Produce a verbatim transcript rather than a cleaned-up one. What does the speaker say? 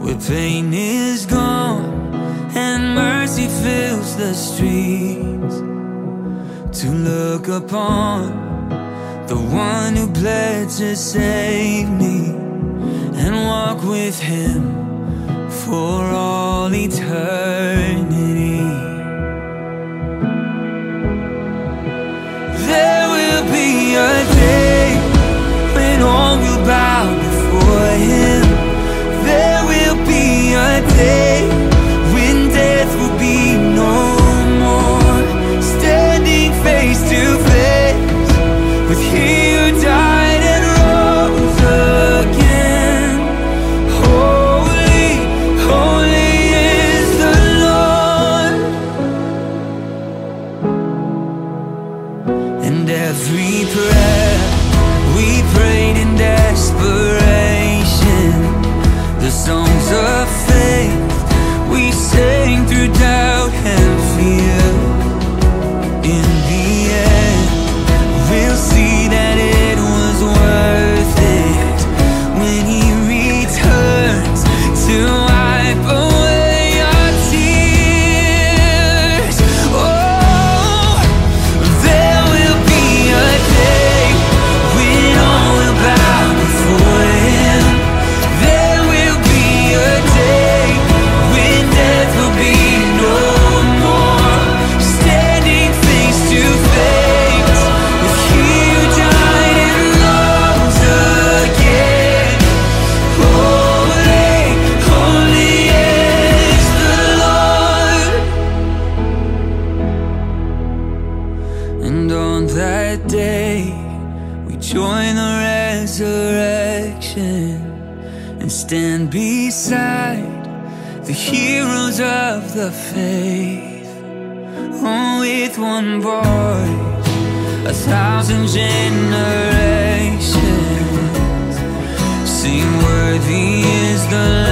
where pain is gone and mercy fills the streets, to look upon the one who bled to save me, and walk with him for all eternity. There will be a day when all will bow before him. There will be a day when death will be no more, standing face to face with he who died and rose again. Holy, holy is the Lord. And every prayer we prayed in desperation, the songs of faith we sang through doubt and fear, in the end we'll see that it was worth it when he returns to wipe away our tears. Oh, there will be a day when all will bow before him. There will be a day when death will be no more, standing face to face with he who died and rose again. Holy, holy is the Lord. And on that day we join the resurrection and stand beside the heroes of the faith. Oh, with one voice, a thousand generations sing, worthy is the